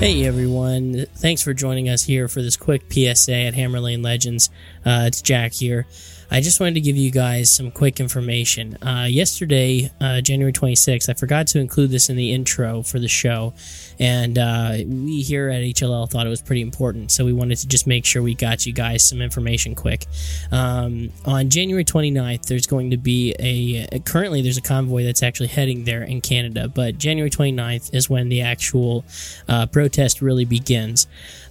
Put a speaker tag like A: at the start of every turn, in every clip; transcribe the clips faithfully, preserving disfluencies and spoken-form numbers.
A: Hey everyone, thanks for joining us here for this quick P S A at Hammer Lane Legends. Uh, it's Jack here. I just wanted to give you guys some quick information. Uh, yesterday, uh, January twenty-sixth, I forgot to include this in the intro for the show, and uh, we here at H L L thought it was pretty important, so we wanted to just make sure we got you guys some information quick. Um, on January twenty-ninth, there's going to be a, currently there's a convoy that's actually heading there in Canada, but January twenty-ninth is when the actual uh, protest really begins.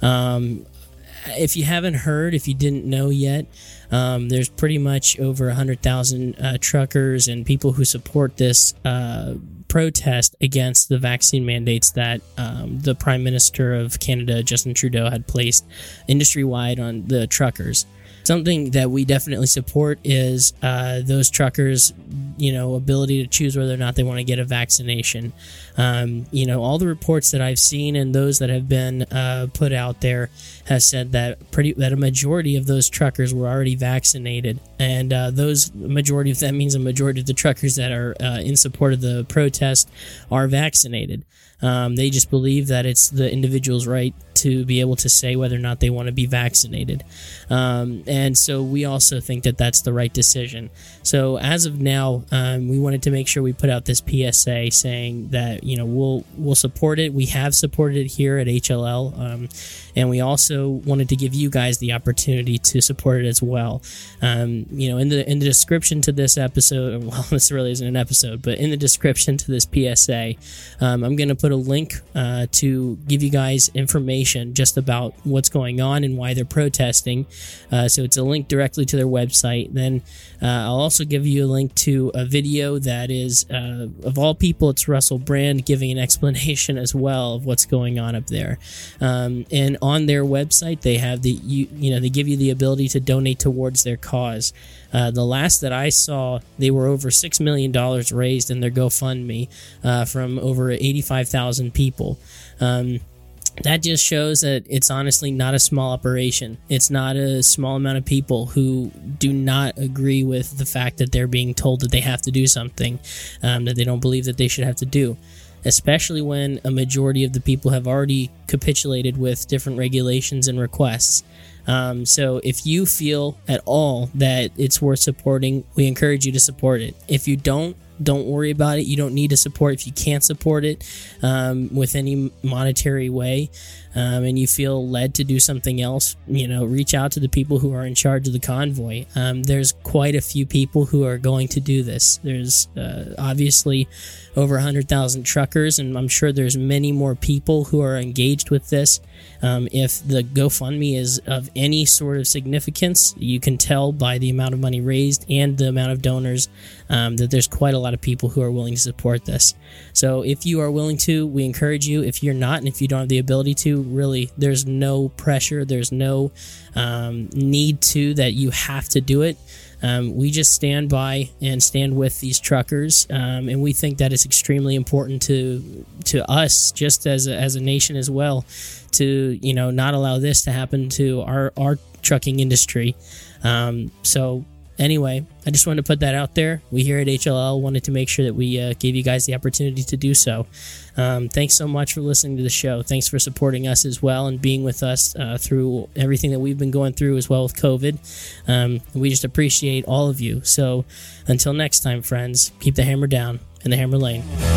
A: Um, if you haven't heard, if you didn't know yet, Um, there's pretty much over one hundred thousand uh, truckers and people who support this uh, protest against the vaccine mandates that um, the Prime Minister of Canada, Justin Trudeau, had placed industry-wide on the truckers. Something that we definitely support is uh, those truckers, you know, ability to choose whether or not they want to get a vaccination. Um, you know, all the reports that I've seen and those that have been uh, put out there have said that pretty that a majority of those truckers were already vaccinated, and uh, those majority of that means a majority of the truckers that are uh, in support of the protest are vaccinated. Um, they just believe that it's the individual's right to be able to say whether or not they want to be vaccinated. Um, and so we also think that that's the right decision. So as of now, um, we wanted to make sure we put out this P S A saying that, you know, we'll we'll support it. We have supported it here at H L L. Um, and we also wanted to give you guys the opportunity to support it as well. Um, you know, in the in the description to this episode, well, this really isn't an episode, but in the description to this P S A, um, I'm going to put a link uh, to give you guys information just about what's going on and why they're protesting. Uh, so it's a link directly to their website. Then uh, I'll also give you a link to a video that is, uh, of all people, it's Russell Brand giving an explanation as well of what's going on up there. Um, and on their website, they have the you, you know they give you the ability to donate towards their cause. Uh, the last that I saw, they were over six million dollars raised in their GoFundMe uh, from over eighty-five thousand people. Um, that just shows that it's honestly not a small operation. It's not a small amount of people who do not agree with the fact that they're being told that they have to do something um, that they don't believe that they should have to do, especially when a majority of the people have already capitulated with different regulations and requests. Um, so if you feel at all that it's worth supporting, we encourage you to support it. If you don't, don't worry about it. You don't need to support if you can't support it um, with any monetary way, um, and you feel led to do something else, you know, reach out to the people who are in charge of the convoy. Um, there's quite a few people who are going to do this. There's uh, obviously over one hundred thousand truckers, and I'm sure there's many more people who are engaged with this. Um, if the GoFundMe is of any sort of significance, you can tell by the amount of money raised and the amount of donors um, that there's quite a lot of people who are willing to support this. So if you are willing to, we encourage you. If you're not, and if you don't have the ability to, really, there's no pressure. There's no um, need to that you have to do it. Um, we just stand by and stand with these truckers, um, and we think that it's extremely important to to us, just as a, as a nation as well, to you know not allow this to happen to our our trucking industry. Um, so. Anyway, I just wanted to put that out there. We here at H L L wanted to make sure that we uh, gave you guys the opportunity to do so. Um, thanks so much for listening to the show. Thanks for supporting us as well and being with us uh, through everything that we've been going through as well with COVID. Um, we just appreciate all of you. So until next time, friends, keep the hammer down in the hammer lane.